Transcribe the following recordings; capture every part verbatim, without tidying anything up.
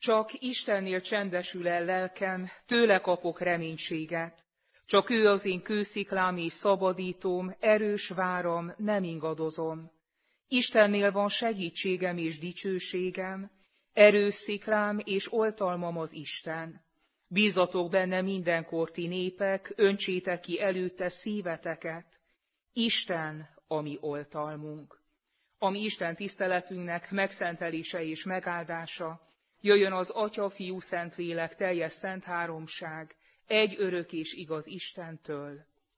Csak Istennél csendesül el lelkem, tőle kapok reménységet. Csak ő az én kősziklám és szabadítóm, erős váram, nem ingadozom. Istennél van segítségem és dicsőségem, erős sziklám és oltalmam az Isten. Bízatok benne mindenkor ti népek, öntsétek ki előtte szíveteket. Isten a mi oltalmunk. A mi Isten tiszteletünknek megszentelése és megáldása, jöjjön az Atya, Fiú, Szentlélek, teljes szent háromság, egy örök és igaz Istentől.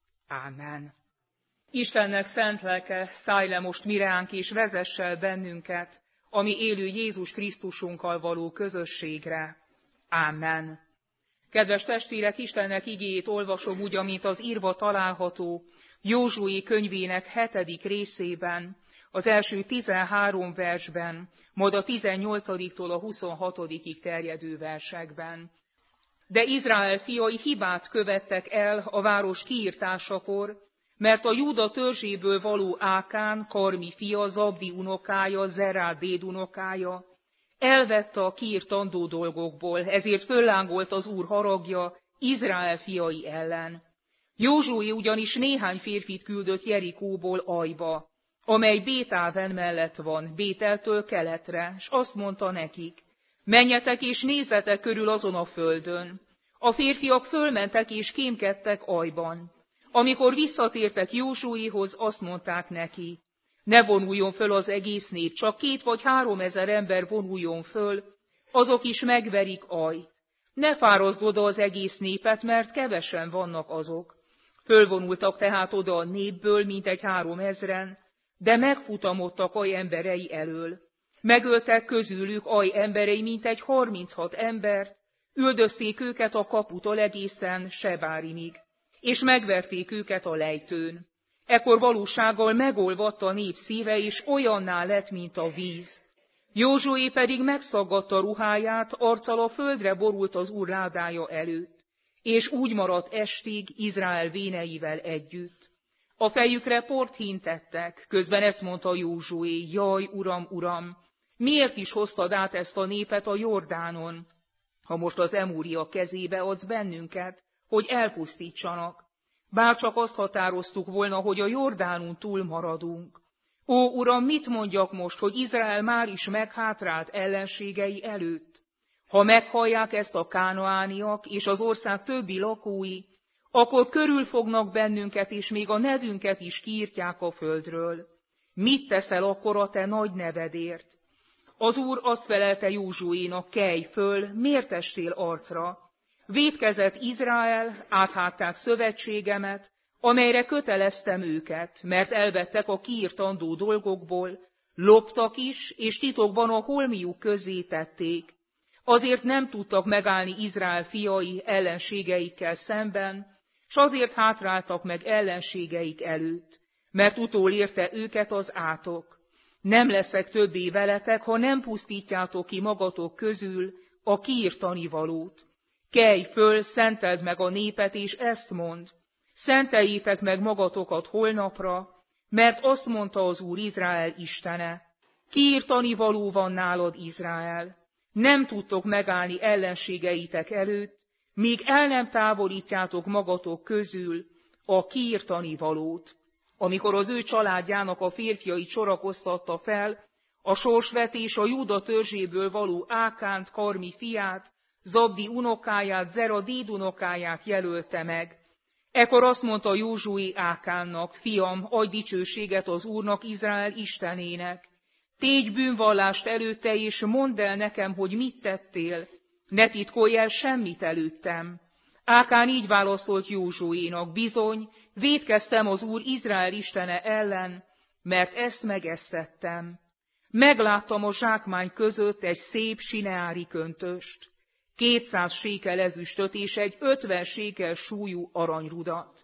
Ámen. Istennek szent lelke, szállj le most miránk és vezess el bennünket, ami élő Jézus Krisztusunkkal való közösségre. Ámen. Kedves testvérek, Istennek igéjét olvasom úgy, amint az írva található Józsué könyvének hetedik részében, az első tizenhárom versben, majd a tizennyolcadiktól a huszonhatodikig terjedő versekben. De Izrael fiai hibát követtek el a város kiirtásakor, mert a Júda törzséből való Ákán, Karmi fia, Zabdi unokája, Zerá Déd unokája, elvette a kiirtandó dolgokból, ezért föllángolt az Úr haragja Izrael fiai ellen. Józsué ugyanis néhány férfit küldött Jerikóból Ajba, amely Bétáven mellett van, Bételtől keletre, s azt mondta nekik, menjetek és nézzetek körül azon a földön. A férfiak fölmentek és kémkedtek Ajban. Amikor visszatértek Józsuéhoz, azt mondták neki, ne vonuljon föl az egész nép, csak két vagy három ezer ember vonuljon föl, azok is megverik Ajt. Ne fáraszd oda az egész népet, mert kevesen vannak azok. Fölvonultak tehát oda a népből, mintegy három ezren, de megfutamodtak Aj emberei elől. Megöltek közülük Aj emberei mintegy harminchat embert, üldözték őket a kaputól egészen Sebárimig, és megverték őket a lejtőn. Ekkor valósággal megolvadt a nép szíve, és olyanná lett, mint a víz. Józsué pedig megszaggatta ruháját, arccal a földre borult az Úr ládája előtt, és úgy maradt estig Izrael véneivel együtt. A fejükre port hintettek, közben ezt mondta Józsué, jaj, uram, uram, miért is hoztad át ezt a népet a Jordánon, ha most az emúriak kezébe adsz bennünket, hogy elpusztítsanak? Bárcsak azt határoztuk volna, hogy a Jordánon túl maradunk. Ó, uram, mit mondjak most, hogy Izrael már is meghátrált ellenségei előtt? Ha meghallják ezt a kánaániak és az ország többi lakói, akkor körülfognak bennünket, és még a nevünket is kiírtják a földről. Mit teszel akkor a te nagy nevedért? Az Úr azt felelte Józsuénak, kelj föl, miért estél arcra? Vétkezett Izrael, áthátták szövetségemet, amelyre köteleztem őket, mert elvettek a kiirtandó dolgokból, loptak is, és titokban a holmiuk közé tették. Azért nem tudtak megállni Izrael fiai ellenségeikkel szemben, s azért hátráltak meg ellenségeik előtt, mert utolérte őket az átok. Nem leszek többé veletek, ha nem pusztítjátok ki magatok közül a kiirtani valót. Kelj föl, szenteld meg a népet, és ezt mondd, szenteljétek meg magatokat holnapra, mert azt mondta az Úr Izrael Istene, kiirtani való van nálad, Izrael. Nem tudtok megállni ellenségeitek előtt, míg el nem távolítjátok magatok közül a kiirtani valót. Amikor az ő családjának a férfiait sorakoztatta fel, a sorsvetés a Júda törzséből való Ákánt, Karmi fiát, Zabdi unokáját, Zera Déd unokáját jelölte meg. Ekkor azt mondta Józsué Ákánnak, fiam, adj dicsőséget az Úrnak, Izrael Istenének. Tégy bűnvallást előtte, és mondd el nekem, hogy mit tettél. Ne titkolj el semmit előttem. Ákán így válaszolt Józsuénak, bizony, vétkeztem az Úr Izrael Istene ellen, mert ezt megesztettem. Megláttam a zsákmány között egy szép sineári köntöst, kétszáz sékel ezüstöt és egy ötven sékel súlyú aranyrudat.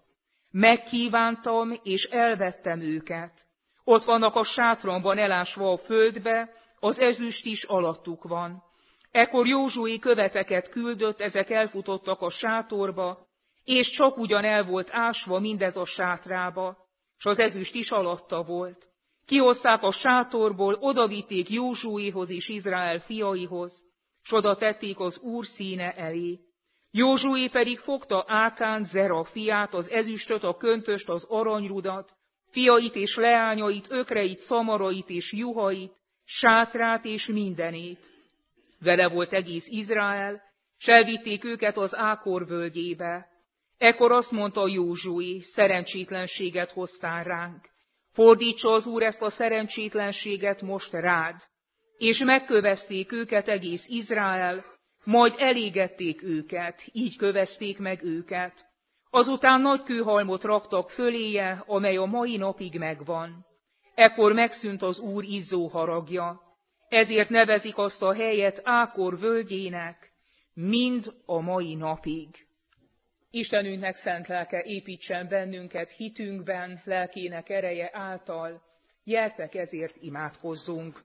Megkívántam, és elvettem őket. Ott vannak a sátramban elásva a földbe, az ezüst is alattuk van. Ekkor Józsué követeket küldött, ezek elfutottak a sátorba, és csak ugyan el volt ásva mindez a sátrába, s az ezüst is alatta volt. Kihozták a sátorból, odavitték Józsuéhoz és Izrael fiaihoz, s oda tették az Úr színe elé. Józsué pedig fogta Ákán, Zera fiát, az ezüstöt, a köntöst, az aranyrudat, fiait és leányait, ökreit, szamarait és juhait, sátrát és mindenét. Vele volt egész Izrael, s elvitték őket az Ákor völgyébe. Ekkor azt mondta Józsué, szerencsétlenséget hoztál ránk. Fordítsa az Úr ezt a szerencsétlenséget most rád. És megkövezték őket egész Izrael, majd elégették őket, így kövezték meg őket. Azután nagy kőhalmot raktak föléje, amely a mai napig megvan. Ekkor megszűnt az Úr izzó haragja. Ezért nevezik azt a helyet Ákor völgyének, mind a mai napig. Istenünknek szent lelke építsen bennünket hitünkben, lelkének ereje által. Gyertek, ezért imádkozzunk.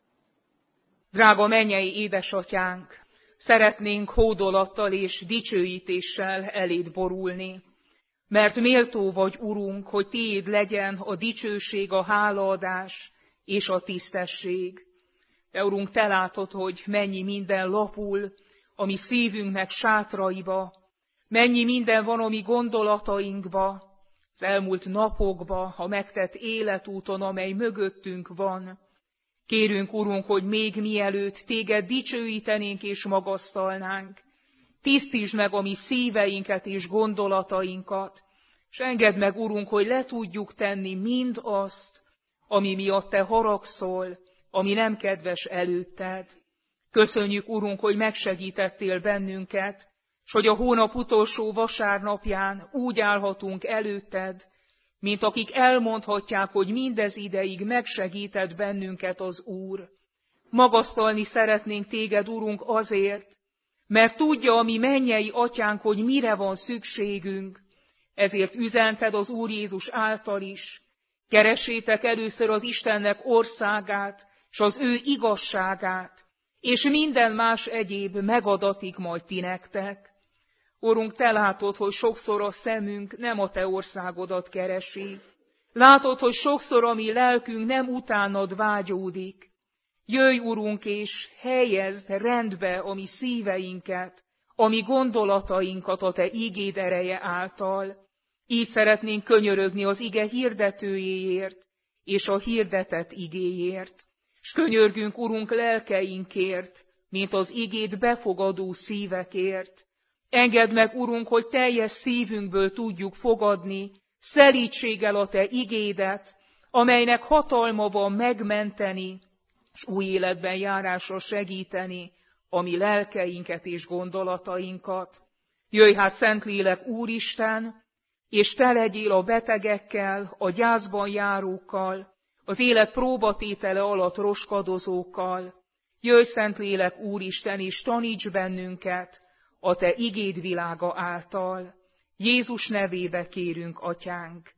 Drága mennyei édesatyánk, szeretnénk hódolattal és dicsőítéssel eléd borulni, mert méltó vagy, Urunk, hogy tiéd legyen a dicsőség, a hálaadás és a tisztesség. De, Urunk, te látod, hogy mennyi minden lapul a mi szívünknek sátraiba, mennyi minden van a mi gondolatainkba, az elmúlt napokba, a megtett életúton, amely mögöttünk van. Kérünk, Urunk, hogy még mielőtt téged dicsőítenénk és magasztalnánk, tisztítsd meg a mi szíveinket és gondolatainkat, és engedd meg, Urunk, hogy le tudjuk tenni mind azt, ami miatt te haragszol, ami nem kedves előtted. Köszönjük, Urunk, hogy megsegítettél bennünket, s hogy a hónap utolsó vasárnapján úgy állhatunk előtted, mint akik elmondhatják, hogy mindez ideig megsegített bennünket az Úr. Magasztalni szeretnénk téged, Urunk, azért, mert tudja a mi mennyei atyánk, hogy mire van szükségünk, ezért üzented az Úr Jézus által is. Keressétek először az Istennek országát, s az ő igazságát, és minden más egyéb megadatik majd ti nektek. Urunk, te látod, hogy sokszor a szemünk nem a te országodat keresi. Látod, hogy sokszor a mi lelkünk nem utánad vágyódik. Jöjj, Urunk, és helyezd rendbe a mi szíveinket, a mi gondolatainkat a te ígéd ereje által. Így szeretnénk könyörögni az ige hirdetőjéért és a hirdetett igéért. S könyörgünk, Urunk, lelkeinkért, mint az igét befogadó szívekért. Engedd meg, Urunk, hogy teljes szívünkből tudjuk fogadni szelídséggel a te igédet, amelynek hatalma van megmenteni, s új életben járásra segíteni a mi lelkeinket és gondolatainkat. Jöjj hát, Szentlélek Úristen, és te legyél a betegekkel, a gyászban járókkal, az élet próbatétele alatt roskadozókkal. Jöjj, Szentlélek Úristen, és taníts bennünket a te igéd világa által. Jézus nevébe kérünk, Atyánk.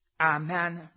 Ámen.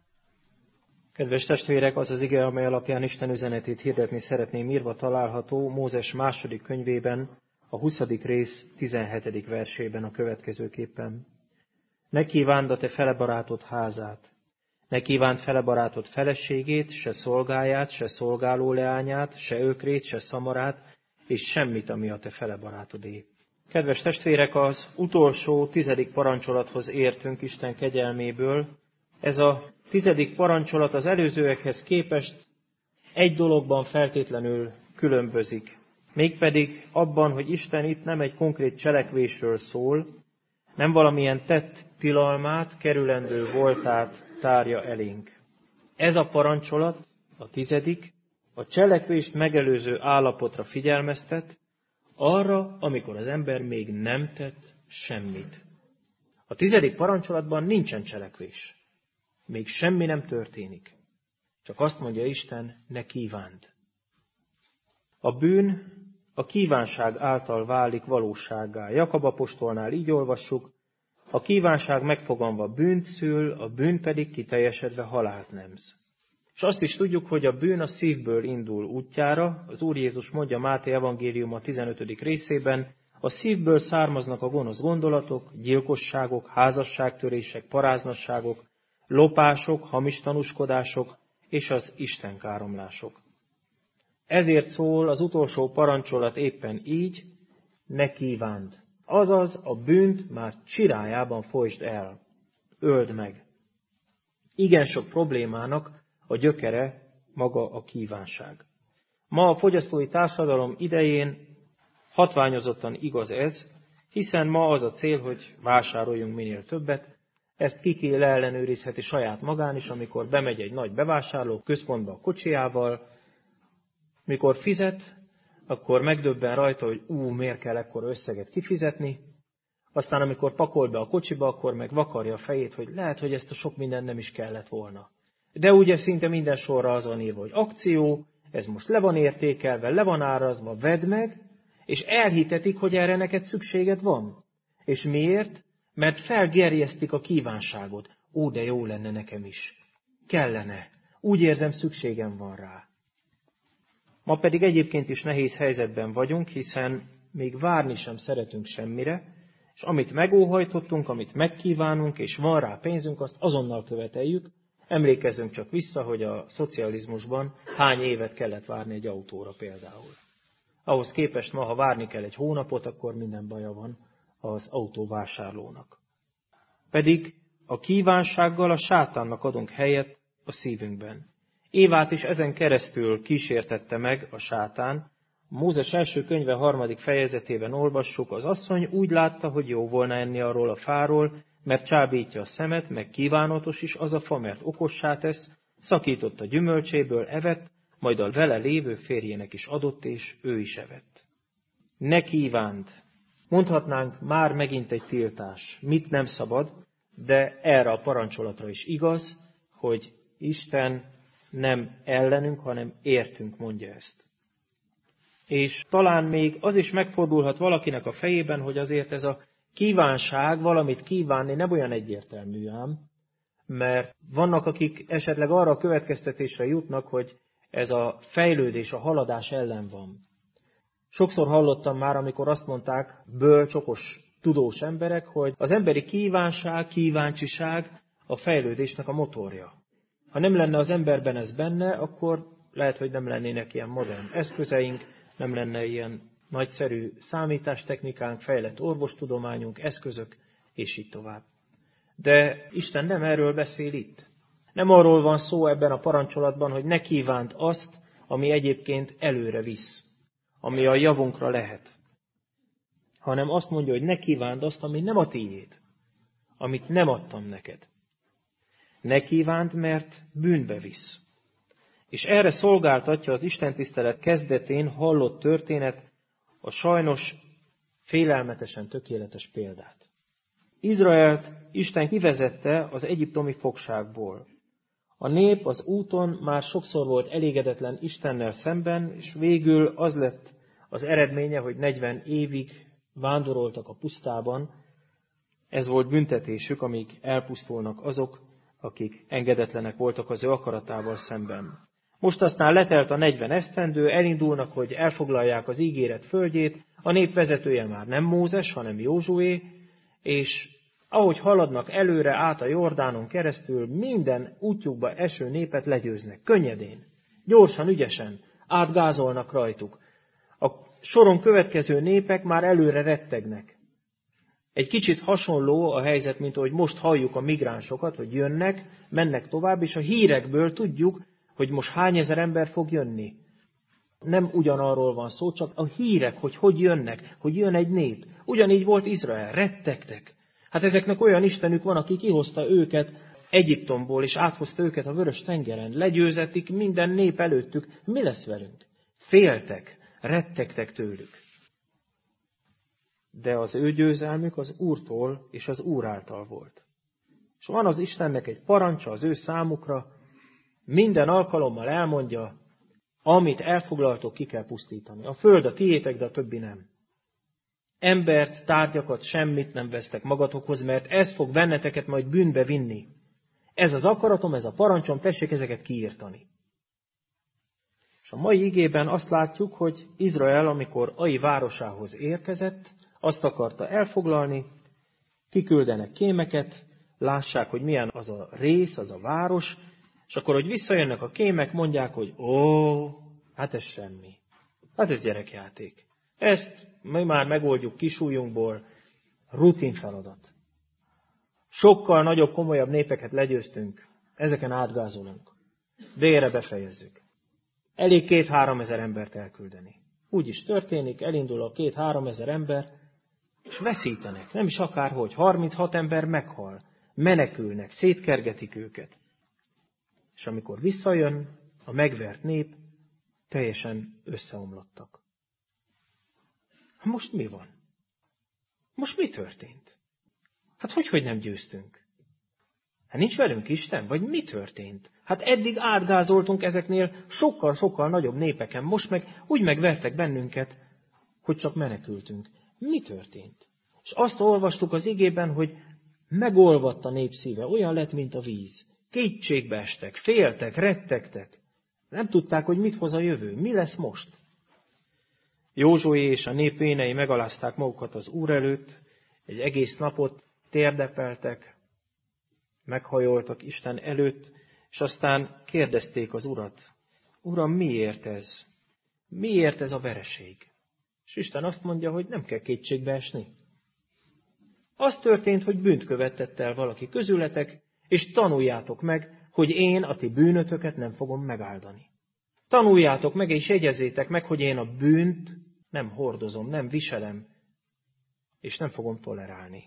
Kedves testvérek, az az ige, amely alapján Isten üzenetét hirdetni szeretném, írva található Mózes második könyvében, a huszadik rész tizenhetedik versében a következőképpen. Ne kívánd a te felebarátod házát, ne kívánd felebarátod feleségét, se szolgáját, se szolgáló leányát, se ökrét, se szamarát, és semmit, ami a te felebarátodé. Kedves testvérek, az utolsó tizedik parancsolathoz értünk Isten kegyelméből. Ez a tizedik parancsolat az előzőekhez képest egy dologban feltétlenül különbözik. Mégpedig abban, hogy Isten itt nem egy konkrét cselekvésről szól, nem valamilyen tett tilalmát, kerülendő voltát tárja elénk. Ez a parancsolat, a tizedik, a cselekvést megelőző állapotra figyelmeztet, arra, amikor az ember még nem tett semmit. A tizedik parancsolatban nincsen cselekvés. Még semmi nem történik. Csak azt mondja Isten, ne kívánd. A bűn a kívánság által válik valósággá. Jakab apostolnál így olvassuk, a kívánság megfoganva bűnt szül, a bűn pedig kiteljesedve halált nemz. És azt is tudjuk, hogy a bűn a szívből indul útjára. Az Úr Jézus mondja Máté evangéliuma tizenötödik részében, a szívből származnak a gonosz gondolatok, gyilkosságok, házasságtörések, paráznasságok, lopások, hamis tanúskodások és az istenkáromlások. Ezért szól az utolsó parancsolat éppen így, ne kívánd. Azaz a bűnt már csirájában folytsd el, öld meg. Igen sok problémának a gyökere maga a kívánság. Ma a fogyasztói társadalom idején hatványozottan igaz ez, hiszen ma az a cél, hogy vásároljunk minél többet. Ezt Kiki leellenőrizheti saját magán is, amikor bemegy egy nagy bevásárló központba a kocsijával. Mikor fizet, akkor megdöbben rajta, hogy ú, miért kell ekkora összeget kifizetni. Aztán amikor pakol be a kocsiba, akkor meg vakarja a fejét, hogy lehet, hogy ezt a sok minden nem is kellett volna. De ugye szinte minden sorra az van írva, hogy akció, ez most le van értékelve, le van árazva, vedd meg, és elhitetik, hogy erre neked szükséged van. És miért? Mert felgerjesztik a kívánságot. Ó, de jó lenne nekem is. Kellene. Úgy érzem, szükségem van rá. Ma pedig egyébként is nehéz helyzetben vagyunk, hiszen még várni sem szeretünk semmire, és amit megóhajtottunk, amit megkívánunk, és van rá pénzünk, azt azonnal követeljük. Emlékezzünk csak vissza, hogy a szocializmusban hány évet kellett várni egy autóra például. Ahhoz képest ma, ha várni kell egy hónapot, akkor minden baja van az autóvásárlónak. Pedig a kívánsággal a sátánnak adunk helyet a szívünkben. Évát is ezen keresztül kísértette meg a sátán. Mózes első könyve harmadik fejezetében olvassuk, az asszony úgy látta, hogy jó volna enni arról a fáról, mert csábítja a szemet, meg kívánatos is az a fa, mert okossá tesz, szakított a gyümölcséből, evett, majd a vele lévő férjének is adott, és ő is evett. Ne kívánd! Mondhatnánk már megint egy tiltás, mit nem szabad, de erre a parancsolatra is igaz, hogy Isten nem ellenünk, hanem értünk mondja ezt. És talán még az is megfordulhat valakinek a fejében, hogy azért ez a kívánság, valamit kívánni nem olyan egyértelmű ám, mert vannak, akik esetleg arra a következtetésre jutnak, hogy ez a fejlődés, a haladás ellen van. Sokszor hallottam már, amikor azt mondták bölcs, okos, tudós emberek, hogy az emberi kívánság, kíváncsiság a fejlődésnek a motorja. Ha nem lenne az emberben ez benne, akkor lehet, hogy nem lennének ilyen modern eszközeink, nem lenne ilyen nagyszerű számítástechnikánk, fejlett orvostudományunk, eszközök, és így tovább. De Isten nem erről beszél itt. Nem arról van szó ebben a parancsolatban, hogy ne kívánt azt, ami egyébként előre visz, ami a javunkra lehet. Hanem azt mondja, hogy ne kívánd azt, ami nem a tiéd, amit nem adtam neked. Ne kívánd, mert bűnbe visz. És erre szolgáltatja az istentisztelet kezdetén hallott történet a sajnos félelmetesen tökéletes példát. Izraelt Isten kivezette az egyiptomi fogságból. A nép az úton már sokszor volt elégedetlen Istennel szemben, és végül az lett az eredménye, hogy negyven évig vándoroltak a pusztában. Ez volt büntetésük, amíg elpusztulnak azok, akik engedetlenek voltak az ő akaratával szemben. Most aztán letelt a negyven esztendő, elindulnak, hogy elfoglalják az ígéret földjét, a nép vezetője már nem Mózes, hanem Józsué, és ahogy haladnak előre át a Jordánon keresztül, minden útjukba eső népet legyőznek, könnyedén, gyorsan, ügyesen, átgázolnak rajtuk. A soron következő népek már előre rettegnek. Egy kicsit hasonló a helyzet, mint ahogy most halljuk a migránsokat, hogy jönnek, mennek tovább, és a hírekből tudjuk, hogy most hány ezer ember fog jönni. Nem ugyanarról van szó, csak a hírek, hogy hogy jönnek, hogy jön egy nép. Ugyanígy volt Izrael, rettegtek. Hát ezeknek olyan istenük van, aki kihozta őket Egyiptomból, és áthozta őket a Vörös tengeren. Legyőzetik minden nép előttük. Mi lesz velünk? Féltek, rettegtek tőlük. De az ő győzelmük az Úrtól és az Úr által volt. És van az Istennek egy parancsa az ő számukra, minden alkalommal elmondja, amit elfoglaltok, ki kell pusztítani. A föld a tiétek, de a többi nem. Embert, tárgyakat, semmit nem vesztek magatokhoz, mert ez fog benneteket majd bűnbe vinni. Ez az akaratom, ez a parancsom, tessék ezeket kiírtani. És a mai igében azt látjuk, hogy Izrael, amikor Ai városához érkezett, azt akarta elfoglalni, kiküldenek kémeket, lássák, hogy milyen az a rész, az a város, és akkor, hogy visszajönnek a kémek, mondják, hogy ó, Hát ez semmi. Hát ez gyerekjáték. Ezt mi már megoldjuk kisújunkból, rutin feladat. Sokkal nagyobb, komolyabb népeket legyőztünk, ezeken átgázolunk. Délre befejezzük. Elég két-három ezer embert elküldeni. Úgy is történik, elindul a két-három ezer ember, és veszítenek. Nem is akárhogy. harminchat ember meghal. Menekülnek, szétkergetik őket. És amikor visszajön a megvert nép, teljesen összeomlottak. Most mi van? Most mi történt? Hát hogy, hogy nem győztünk? Hát nincs velünk Isten? Vagy mi történt? Hát eddig átgázoltunk ezeknél sokkal-sokkal nagyobb népeken, most meg úgy megvertek bennünket, hogy csak menekültünk. Mi történt? És azt olvastuk az igében, hogy megolvadt a nép szíve, olyan lett, mint a víz. Kétségbe estek, féltek, rettegtek. Nem tudták, hogy mit hoz a jövő, mi lesz most. Józsué és a nép vénei megalázták magukat az Úr előtt, egy egész napot térdepeltek, meghajoltak Isten előtt, és aztán kérdezték az Urat, Uram, miért ez? Miért ez a vereség? És Isten azt mondja, hogy nem kell kétségbe esni. Az történt, hogy bűnt követett el valaki közületek, és tanuljátok meg, hogy én a ti bűnötöket nem fogom megáldani. Tanuljátok meg, és jegyezzétek meg, hogy én a bűnt nem hordozom, nem viselem, és nem fogom tolerálni.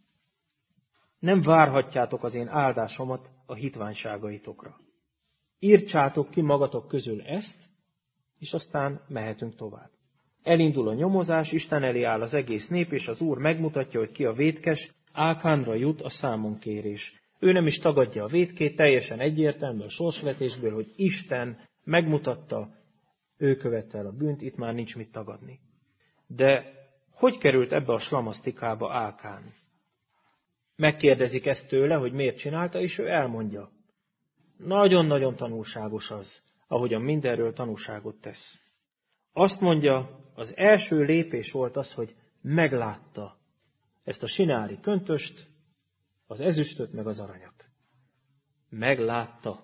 Nem várhatjátok az én áldásomat a hitványságaitokra. Írtsátok ki magatok közül ezt, és aztán mehetünk tovább. Elindul a nyomozás, Isten elé áll az egész nép, és az Úr megmutatja, hogy ki a vétkes, Ákánra jut a számonkérés. Ő nem is tagadja a vétkét, teljesen egyértelmű a sorsvetésből, hogy Isten megmutatta, ő követte el a bűnt, itt már nincs mit tagadni. De hogy került ebbe a slamasztikába Ákán? Megkérdezik ezt tőle, hogy miért csinálta, és ő elmondja. Nagyon-nagyon tanulságos az, ahogyan mindenről tanúságot tesz. Azt mondja, az első lépés volt az, hogy meglátta ezt a sinári köntöst, az ezüstöt meg az aranyat. Meglátta.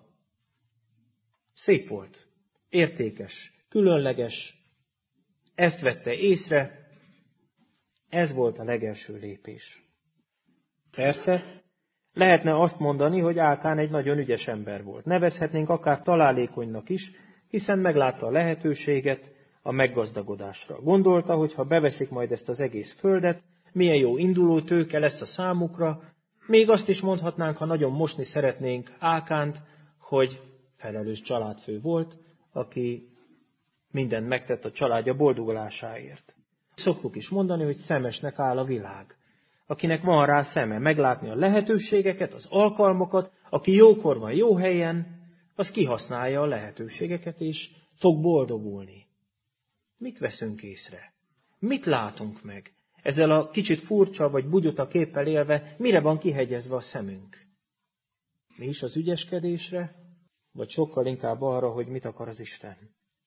Szép volt, értékes, különleges. Ezt vette észre, ez volt a legelső lépés. Persze, lehetne azt mondani, hogy Ákán egy nagyon ügyes ember volt. Nevezhetnénk akár találékonynak is, hiszen meglátta a lehetőséget a meggazdagodásra. Gondolta, hogy ha beveszik majd ezt az egész földet, milyen jó induló tőke lesz a számukra, még azt is mondhatnánk, ha nagyon mosni szeretnénk Ákánt, hogy felelős családfő volt, aki mindent megtett a családja boldogulásáért. Szoktuk is mondani, hogy szemesnek áll a világ. Akinek van rá szeme meglátni a lehetőségeket, az alkalmakat, aki jókor van jó helyen, az kihasználja a lehetőségeket, és fog boldogulni. Mit veszünk észre? Mit látunk meg? Ezzel a kicsit furcsa vagy bugyuta képpel élve, mire van kihegyezve a szemünk? Mi is az ügyeskedésre, vagy sokkal inkább arra, hogy mit akar az Isten?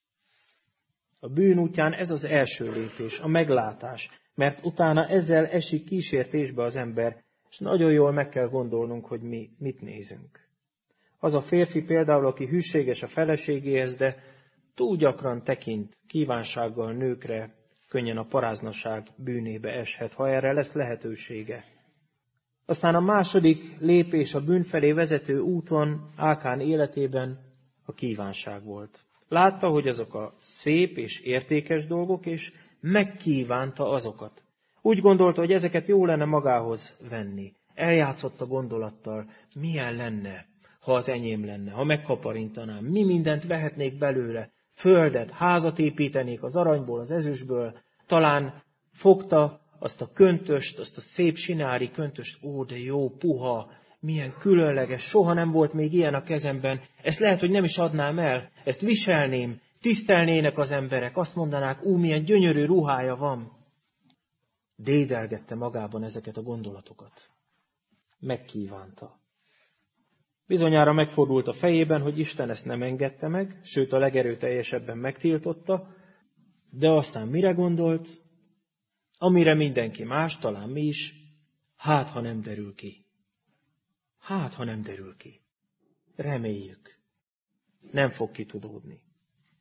A bűn útján ez az első lépés, a meglátás, mert utána ezzel esik kísértésbe az ember, és nagyon jól meg kell gondolnunk, hogy mi mit nézünk. Az a férfi például, aki hűséges a feleségéhez, de túl gyakran tekint kívánsággal nőkre, könnyen a paráznaság bűnébe eshet, ha erre lesz lehetősége. Aztán a második lépés a bűn felé vezető úton Ákán életében a kívánság volt. Látta, hogy azok a szép és értékes dolgok, és megkívánta azokat. Úgy gondolta, hogy ezeket jó lenne magához venni. Eljátszott a gondolattal, milyen lenne, ha az enyém lenne, ha megkaparintanám, mi mindent vehetnék belőle, földet, házat építenék az aranyból, az ezüstből, talán fogta azt a köntöst, azt a szép sinári köntöst, ó, de jó, puha, milyen különleges, soha nem volt még ilyen a kezemben, ezt lehet, hogy nem is adnám el, ezt viselném, tisztelnének az emberek, azt mondanák, ú, milyen gyönyörű ruhája van. Dédelgette magában ezeket a gondolatokat. Megkívánta. Bizonyára megfordult a fejében, hogy Isten ezt nem engedte meg, sőt a legerőteljesebben megtiltotta, de aztán mire gondolt? Amire mindenki más, talán mi is, hát ha nem derül ki. Hát ha nem derül ki. Reméljük. Nem fog kitudódni.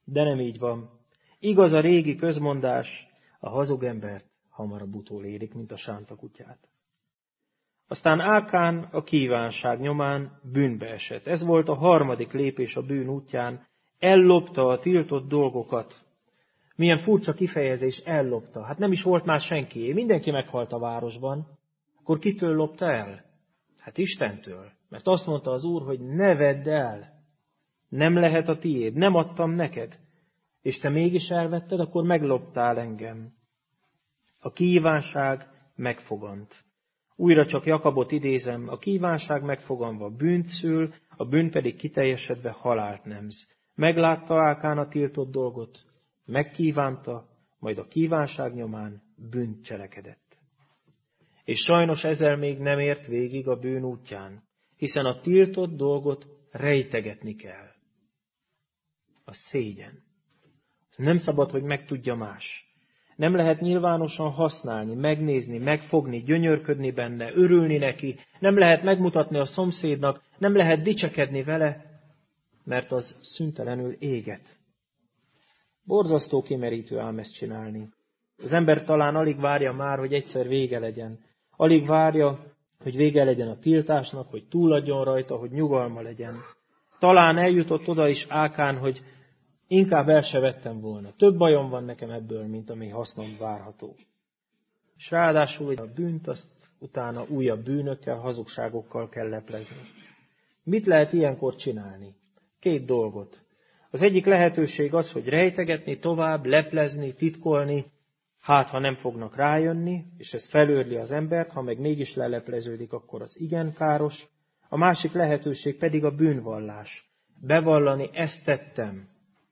De nem így van. Igaz a régi közmondás, a hazug embert hamarabb utolérik, mint a sántakutyát. Aztán Ákán a kívánság nyomán bűnbe esett. Ez volt a harmadik lépés a bűn útján. Ellopta a tiltott dolgokat. Milyen furcsa kifejezés, ellopta. Hát nem is volt már senkié. Mindenki meghalt a városban. Akkor kitől lopta el? Hát Istentől. Mert azt mondta az Úr, hogy ne vedd el. Nem lehet a tiéd. Nem adtam neked. És te mégis elvetted, akkor megloptál engem. A kívánság megfogant. Újra csak Jakabot idézem, a kívánság megfoganva bűnt szül, a bűn pedig kiteljesedve halált nemz. Meglátta Ákán a tiltott dolgot, megkívánta, majd a kívánság nyomán bűnt cselekedett. És sajnos ezzel még nem ért végig a bűn útján, hiszen a tiltott dolgot rejtegetni kell. A szégyen. Nem szabad, hogy megtudja más. Nem lehet nyilvánosan használni, megnézni, megfogni, gyönyörködni benne, örülni neki, nem lehet megmutatni a szomszédnak, nem lehet dicsekedni vele, mert az szüntelenül éget. Borzasztó kimerítő ám ezt csinálni. Az ember talán alig várja már, hogy egyszer vége legyen. Alig várja, hogy vége legyen a tiltásnak, hogy túladjon rajta, hogy nyugalma legyen. Talán eljutott oda is Ákán, hogy inkább el se vettem volna. Több bajom van nekem ebből, mint ami hasznom várható. És ráadásul a bűnt azt utána újabb bűnökkel, hazugságokkal kell leplezni. Mit lehet ilyenkor csinálni? Két dolgot. Az egyik lehetőség az, hogy rejtegetni, tovább, leplezni, titkolni, hát ha nem fognak rájönni, és ez felőrli az embert, ha meg mégis lelepleződik, akkor az igen káros. A másik lehetőség pedig a bűnvallás. Bevallani, ezt tettem.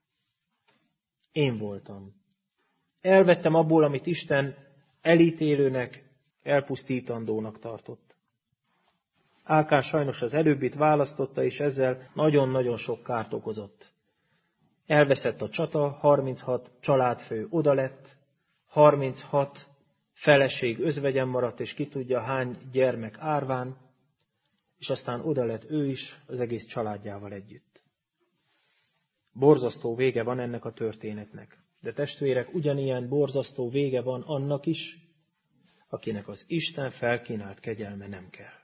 Én voltam. Elvettem abból, amit Isten elítélőnek, elpusztítandónak tartott. Ákán sajnos az előbbit választotta, és ezzel nagyon-nagyon sok kárt okozott. Elveszett a csata, harminchat családfő oda lett, harminchat feleség özvegyen maradt, és ki tudja hány gyermek árván, és aztán oda lett ő is az egész családjával együtt. Borzasztó vége van ennek a történetnek. De testvérek, ugyanilyen borzasztó vége van annak is, akinek az Isten felkínált kegyelme nem kell.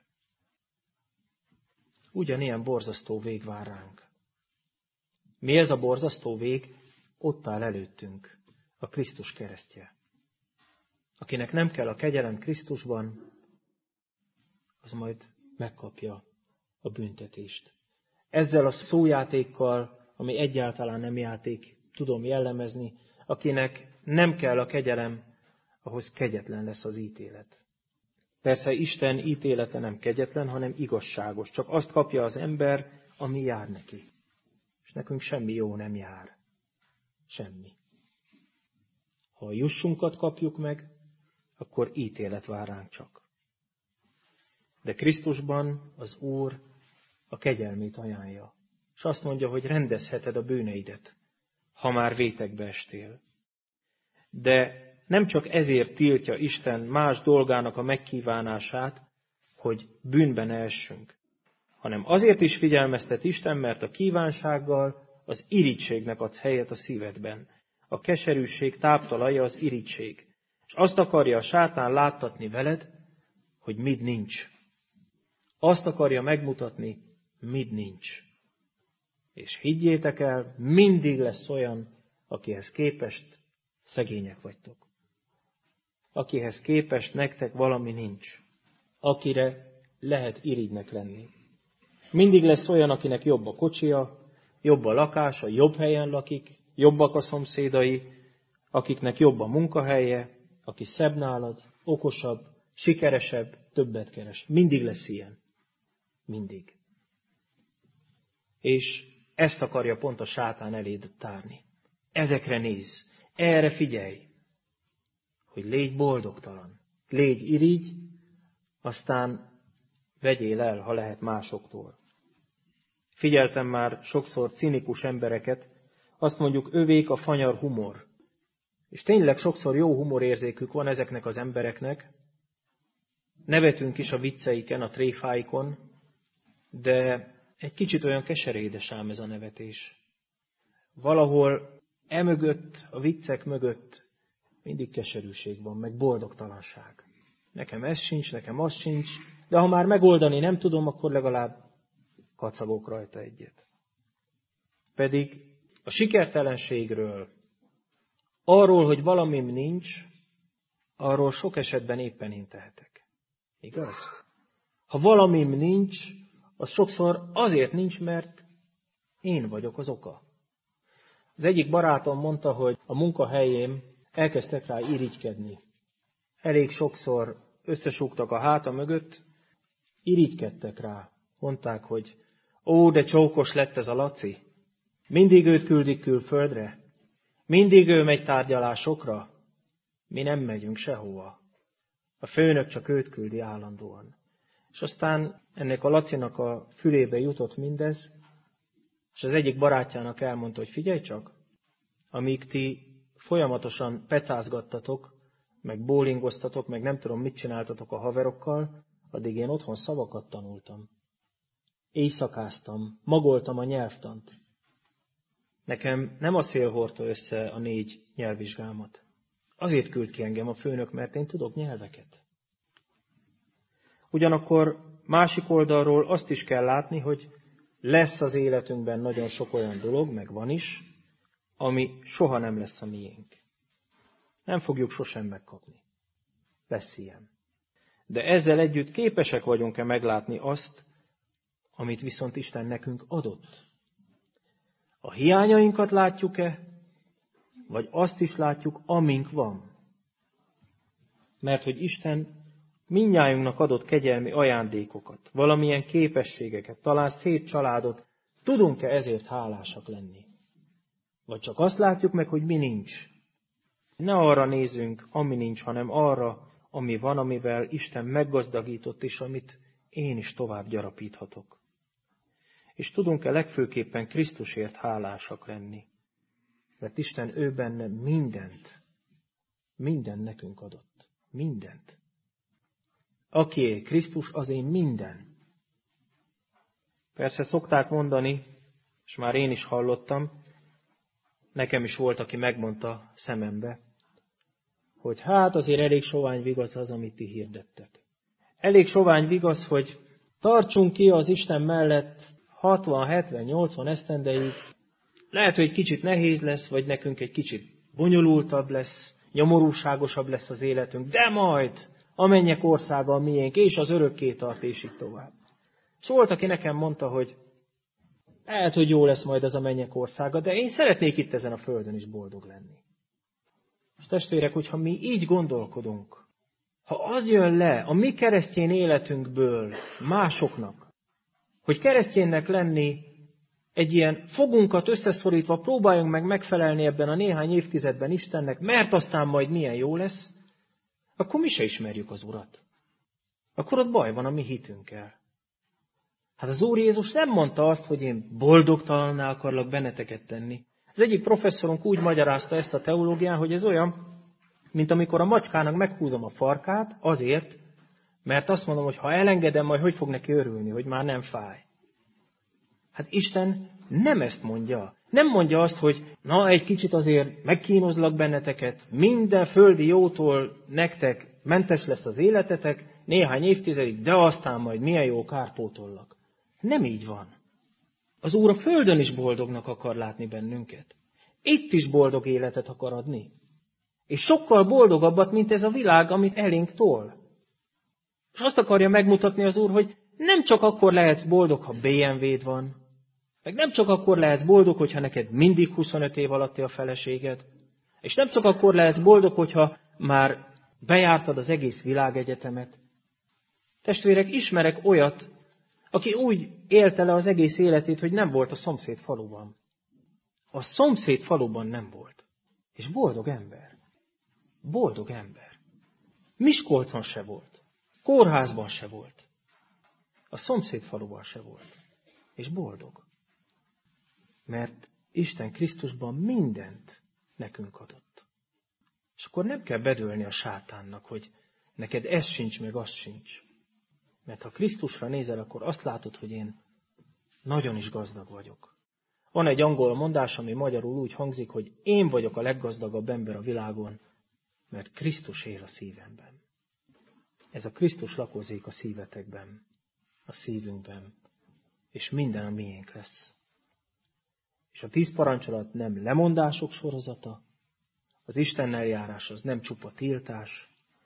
Ugyanilyen borzasztó vég vár ránk. Mi ez a borzasztó vég? Ott áll előttünk, a Krisztus keresztje. Akinek nem kell a kegyelem Krisztusban, az majd megkapja a büntetést. Ezzel a szójátékkal, ami egyáltalán nem játék, tudom jellemezni, akinek nem kell a kegyelem, ahhoz kegyetlen lesz az ítélet. Persze Isten ítélete nem kegyetlen, hanem igazságos. Csak azt kapja az ember, ami jár neki. És nekünk semmi jó nem jár. Semmi. Ha a jussunkat kapjuk meg, akkor ítélet vár ránk csak. De Krisztusban az Úr a kegyelmét ajánlja. És azt mondja, hogy rendezheted a bűneidet, ha már vétekbe estél. De nem csak ezért tiltja Isten más dolgának a megkívánását, hogy bűnben ne essünk, hanem azért is figyelmeztet Isten, mert a kívánsággal az irigységnek adsz helyet a szívedben. A keserűség táptalaja az irigység. És azt akarja a sátán láttatni veled, hogy mid nincs. Azt akarja megmutatni, mid nincs. És higgyétek el, mindig lesz olyan, akihez képest szegények vagytok. Akihez képest nektek valami nincs. Akire lehet irigynek lenni. Mindig lesz olyan, akinek jobb a kocsia, jobb a lakása, jobb helyen lakik, jobbak a szomszédai, akiknek jobb a munkahelye, aki szebb nálad, okosabb, sikeresebb, többet keres. Mindig lesz ilyen. Mindig. És ezt akarja pont a sátán eléd tárni. Ezekre nézz, erre figyelj, hogy légy boldogtalan, légy irigy, aztán vegyél el, ha lehet másoktól. Figyeltem már sokszor cinikus embereket, azt mondjuk övék a fanyar humor. És tényleg sokszor jó humorérzékük van ezeknek az embereknek, nevetünk is a vicceiken, a tréfáikon, de egy kicsit olyan keserédes ám ez a nevetés. Valahol emögött, a viccek mögött mindig keserűség van, meg boldogtalanság. Nekem ez sincs, nekem az sincs, de ha már megoldani nem tudom, akkor legalább kacagok rajta egyet. Pedig a sikertelenségről, arról, hogy valamim nincs, arról sok esetben éppen én tehetek. Igaz? Ha valamim nincs, az sokszor azért nincs, mert én vagyok az oka. Az egyik barátom mondta, hogy a munkahelyén elkezdtek rá irigykedni. Elég sokszor összesúgtak a háta mögött, irigykedtek rá. Mondták, hogy ó, de csókos lett ez a Laci. Mindig őt küldik külföldre. Mindig ő megy tárgyalásokra. Mi nem megyünk sehova. A főnök csak őt küldi állandóan. És aztán ennek a Lacinak a fülébe jutott mindez, és az egyik barátjának elmondta, hogy figyelj csak, amíg ti folyamatosan pecázgattatok, meg bowlingoztatok, meg nem tudom mit csináltatok a haverokkal, addig én otthon szavakat tanultam. Éjszakáztam, magoltam a nyelvtant. Nekem nem a szél hordta össze a négy nyelvvizsgámat. Azért küld ki engem a főnök, mert én tudok nyelveket. Ugyanakkor másik oldalról azt is kell látni, hogy lesz az életünkben nagyon sok olyan dolog, meg van is, ami soha nem lesz a miénk. Nem fogjuk sosem megkapni. Lesz ilyen. De ezzel együtt képesek vagyunk-e meglátni azt, amit viszont Isten nekünk adott? A hiányainkat látjuk-e, vagy azt is látjuk, amink van? Mert hogy Isten mindnyájunknak adott kegyelmi ajándékokat, valamilyen képességeket, talán szép családot, tudunk-e ezért hálásak lenni? Vagy csak azt látjuk meg, hogy mi nincs. Ne arra nézzünk, ami nincs, hanem arra, ami van, amivel Isten meggazdagított, és amit én is tovább gyarapíthatok. És tudunk-e legfőképpen Krisztusért hálásak lenni? Mert Isten ő benne mindent, mindent nekünk adott. Mindent. Akié Krisztus, az én minden. Persze szokták mondani, és már én is hallottam, nekem is volt, aki megmondta szemembe, hogy hát azért elég sovány vigasz az, amit ti hirdettek. Elég sovány vigasz, hogy tartsunk ki az Isten mellett hatvan, hetven, nyolcvan esztendeig. Lehet, hogy kicsit nehéz lesz, vagy nekünk egy kicsit bonyolultabb lesz, nyomorúságosabb lesz az életünk, de majd a mennyek országa a miénk, és az örökké tart, és így tovább. És volt, aki nekem mondta, hogy lehet, hogy jó lesz majd az a mennyek országa, de én szeretnék itt ezen a földön is boldog lenni. És testvérek, hogyha mi így gondolkodunk, ha az jön le a mi keresztény életünkből másoknak, hogy kereszténynek lenni egy ilyen fogunkat összeszorítva próbáljunk meg megfelelni ebben a néhány évtizedben Istennek, mert aztán majd milyen jó lesz, akkor mi se ismerjük az Urat. Akkor ott baj van a mi hitünkkel. Hát az Úr Jézus nem mondta azt, hogy én boldogtalanná akarlak benneteket tenni. Az egyik professzorunk úgy magyarázta ezt a teológián, hogy ez olyan, mint amikor a macskának meghúzom a farkát azért, mert azt mondom, hogy ha elengedem, majd hogy fog neki örülni, hogy már nem fáj. Hát Isten nem ezt mondja. Nem mondja azt, hogy na, egy kicsit azért megkínozlak benneteket, minden földi jótól nektek mentes lesz az életetek, néhány évtizedig, de aztán majd milyen jó kárpótollak. Nem így van. Az Úr a földön is boldognak akar látni bennünket. Itt is boldog életet akar adni. És sokkal boldogabbat, mint ez a világ, amit elénk tol. És azt akarja megmutatni az Úr, hogy nem csak akkor lehetsz boldog, ha bé em vé-d van, meg nem csak akkor lehetsz boldog, hogyha neked mindig huszonöt év alatti a feleséged, és nem csak akkor lehetsz boldog, hogyha már bejártad az egész világegyetemet. Testvérek, ismerek olyat, aki úgy élte le az egész életét, hogy nem volt a szomszéd faluban. A szomszéd faluban nem volt. És boldog ember. Boldog ember. Miskolcon se volt. Kórházban se volt. A szomszéd faluban se volt. És boldog. Mert Isten Krisztusban mindent nekünk adott. És akkor nem kell bedőlni a sátánnak, hogy neked ez sincs, meg az sincs. Mert ha Krisztusra nézel, akkor azt látod, hogy én nagyon is gazdag vagyok. Van egy angol mondás, ami magyarul úgy hangzik, hogy én vagyok a leggazdagabb ember a világon, mert Krisztus él a szívemben. Ez a Krisztus lakozik a szívetekben, a szívünkben, és minden a miénk lesz. És a tíz parancsolat nem lemondások sorozata, az Istennel járás az nem csupa tiltás,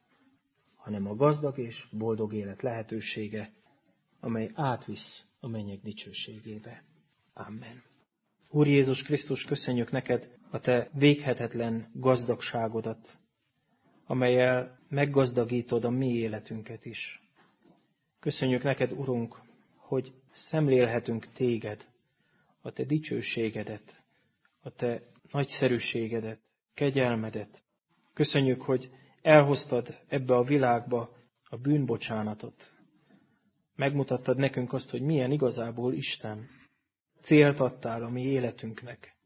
hanem a gazdag és boldog élet lehetősége, amely átvisz a mennyek dicsőségébe. Amen. Úr Jézus Krisztus, köszönjük neked a te véghetetlen gazdagságodat, amellyel meggazdagítod a mi életünket is. Köszönjük neked, Urunk, hogy szemlélhetünk téged, a te dicsőségedet, a te nagyszerűségedet, kegyelmedet. Köszönjük, hogy elhoztad ebbe a világba a bűnbocsánatot. Megmutattad nekünk azt, hogy milyen igazából Isten. Célt adtál a mi életünknek.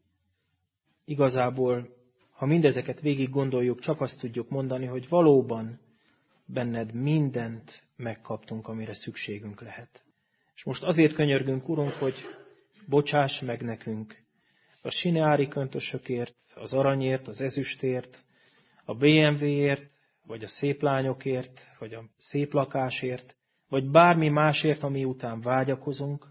Igazából, ha mindezeket végig gondoljuk, csak azt tudjuk mondani, hogy valóban benned mindent megkaptunk, amire szükségünk lehet. És most azért könyörgünk, Urunk, hogy bocsáss meg nekünk a sineári köntösökért, az aranyért, az ezüstért, a bé em vé-ért, vagy a szép lányokért, vagy a szép lakásért, vagy bármi másért, ami után vágyakozunk,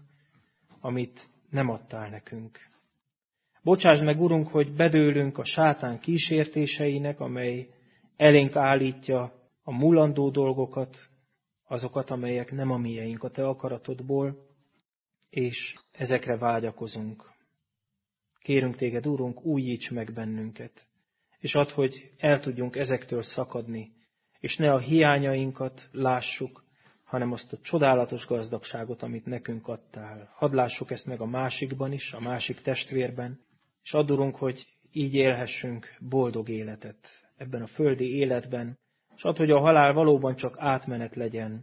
amit nem adtál nekünk. Bocsáss meg, Urunk, hogy bedőlünk a sátán kísértéseinek, amely elénk állítja a mulandó dolgokat, azokat, amelyek nem a mieink a te akaratodból, és ezekre vágyakozunk. Kérünk téged, Urunk, újíts meg bennünket, és add, hogy el tudjunk ezektől szakadni, és ne a hiányainkat lássuk, hanem azt a csodálatos gazdagságot, amit nekünk adtál. Hadd lássuk ezt meg a másikban is, a másik testvérben, és add, Urunk, hogy így élhessünk boldog életet ebben a földi életben, és add, hogy a halál valóban csak átmenet legyen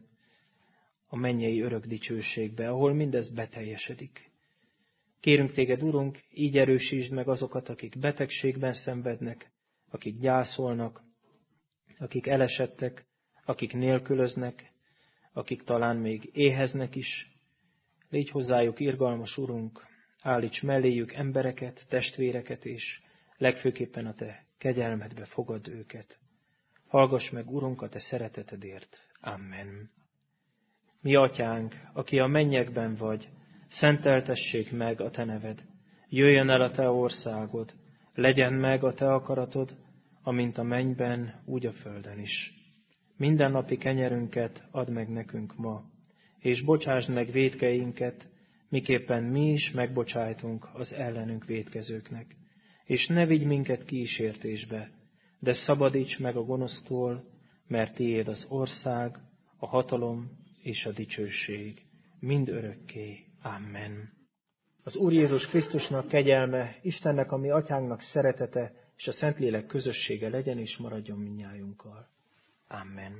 a mennyei örök dicsőségbe, ahol mindez beteljesedik. Kérünk téged, Urunk, így erősítsd meg azokat, akik betegségben szenvednek, akik gyászolnak, akik elesettek, akik nélkülöznek, akik talán még éheznek is. Légy hozzájuk irgalmas, Urunk, állíts melléjük embereket, testvéreket, és legfőképpen a te kegyelmedbe fogad őket. Hallgass meg, Urunk, a te szeretetedért. Amen. Mi atyánk, aki a mennyekben vagy, szenteltessék meg a te neved. Jöjjön el a te országod, legyen meg a te akaratod, amint a mennyben, úgy a földön is. Mindennapi kenyerünket add meg nekünk ma, és bocsásd meg vétkeinket, miképpen mi is megbocsájtunk az ellenünk vétkezőknek. És ne vigy minket kísértésbe, de szabadíts meg a gonosztól, mert tiéd az ország, a hatalom és a dicsőség, mind örökké. Amen. Az Úr Jézus Krisztusnak kegyelme, Istennek, a mi atyánknak szeretete, és a Szentlélek közössége legyen és maradjon mindnyájunkkal. Amen.